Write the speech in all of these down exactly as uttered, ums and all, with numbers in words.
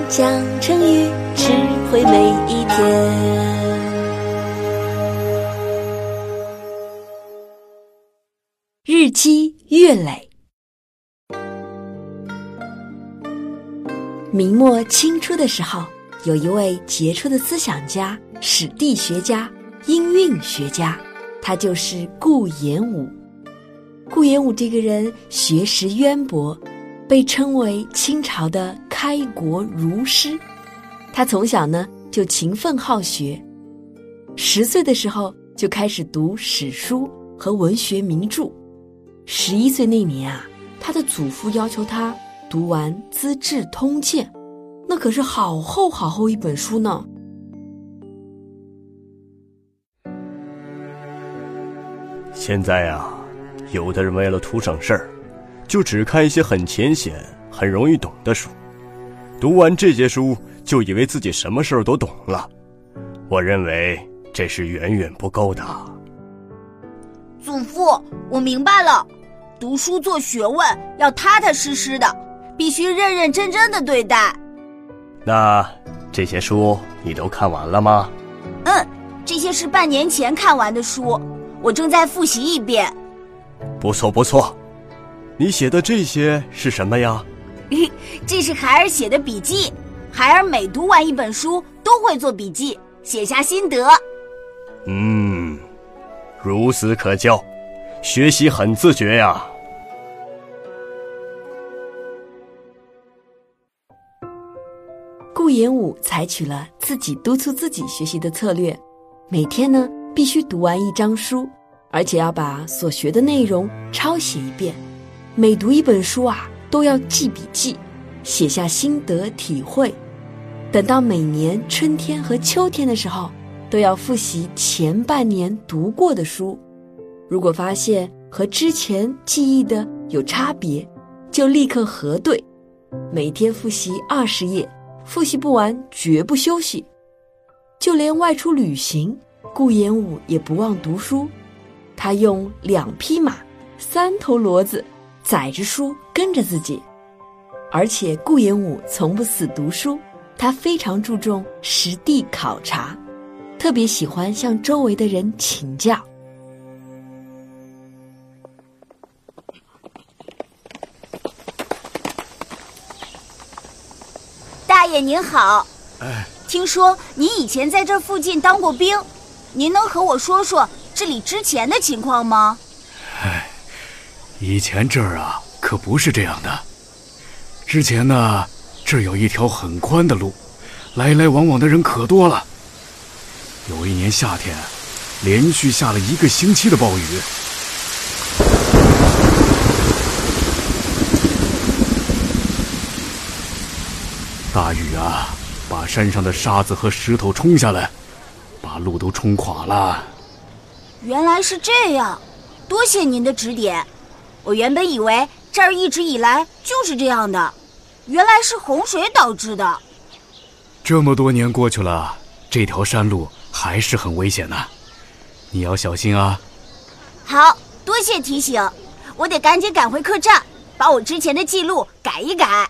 讲成语，智慧每一天。日积月累。明末清初的时候，有一位杰出的思想家、史地学家、音韵学家，他就是顾炎武。顾炎武这个人学识渊博，被称为清朝的开国儒师。他从小呢就勤奋好学，十岁的时候就开始读史书和文学名著。十一岁那年啊，他的祖父要求他读完《资治通鉴》，那可是好厚好厚一本书呢。 现在啊，有的人为了图省事儿，就只看一些很浅显、很容易懂的书，读完这些书就以为自己什么事儿都懂了。我认为这是远远不够的。 祖父，我明白了，读书做学问要踏踏实实的，必须认认真真的对待。 那这些书你都看完了吗？ 嗯，这些是半年前看完的书，我正在复习一遍。 不错不错，你写的这些是什么呀？ 这是孩儿写的笔记，孩儿每读完一本书都会做笔记，写下心得。 嗯，孺子可教，学习很自觉呀。 顾炎武采取了自己督促自己学习的策略，每天呢必须读完一章书，而且要把所学的内容抄写一遍。每读一本书啊，都要记笔记，写下心得体会。等到每年春天和秋天的时候，都要复习前半年读过的书。如果发现和之前记忆的有差别，就立刻核对。每天复习二十页，复习不完绝不休息。就连外出旅行，顾炎武也不忘读书。他用两匹马、三头骡子载着书跟着自己。而且顾炎武从不死读书，他非常注重实地考察，特别喜欢向周围的人请教。 大爷您好， 哎， 听说您以前在这附近当过兵，您能和我说说这里之前的情况吗？ 哎，以前这儿啊可不是这样的。之前呢，这儿有一条很宽的路，来来往往的人可多了。有一年夏天，连续下了一个星期的暴雨。大雨啊，把山上的沙子和石头冲下来，把路都冲垮了。 原来是这样，多谢您的指点。我原本以为这儿一直以来就是这样的，原来是洪水导致的。 这么多年过去了，这条山路还是很危险的，你要小心啊。 好，多谢提醒，我得赶紧赶回客栈，把我之前的记录改一改。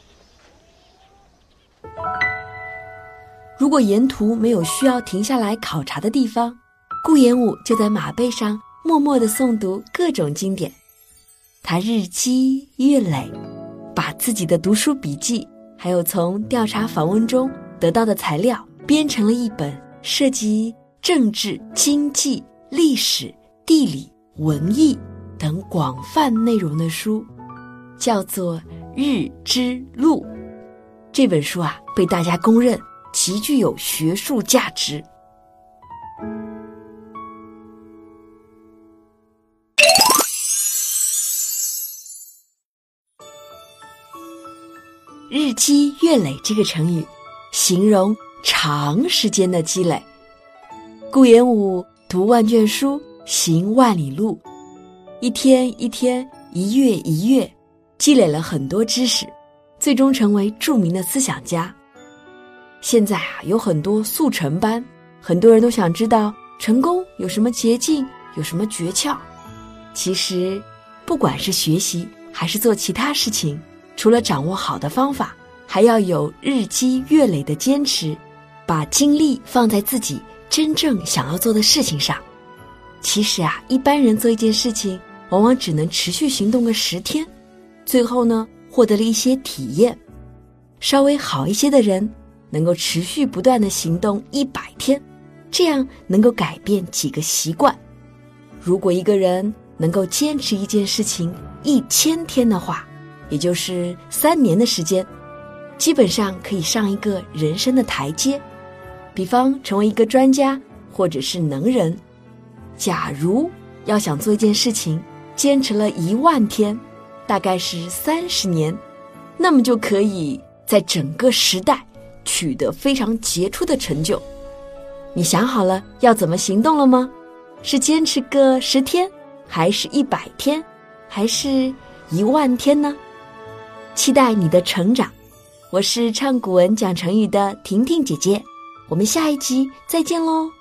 如果沿途没有需要停下来考察的地方，顾炎武就在马背上默默地诵读各种经典。他日积月累，把自己的读书笔记还有从调查访问中得到的材料编成了一本涉及政治、经济、历史、地理、文艺等广泛内容的书，叫做《日之录》。这本书啊，被大家公认极具有学术价值。日积月累这个成语形容长时间的积累。顾炎武读万卷书，行万里路，一天一天，一月一月，积累了很多知识，最终成为著名的思想家。现在啊，有很多速成班，很多人都想知道成功有什么捷径，有什么诀窍。其实不管是学习还是做其他事情，除了掌握好的方法， 还要有日积月累的坚持，把精力放在自己真正想要做的事情上。其实啊，一般人做一件事情，往往只能持续行动个十天，最后呢，获得了一些体验。稍微好一些的人，能够持续不断的行动一百天，这样能够改变几个习惯。如果一个人能够坚持一件事情一千天的话，也就是三年的时间，基本上可以上一个人生的台阶，比方成为一个专家或者是能人。假如要想做一件事情，坚持了一万天，大概是三十年，那么就可以在整个时代取得非常杰出的成就。你想好了要怎么行动了吗？是坚持个十天，还是一百天，还是一万天呢？期待你的成长。我是唱古文讲成语的婷婷姐姐，我们下一集再见喽。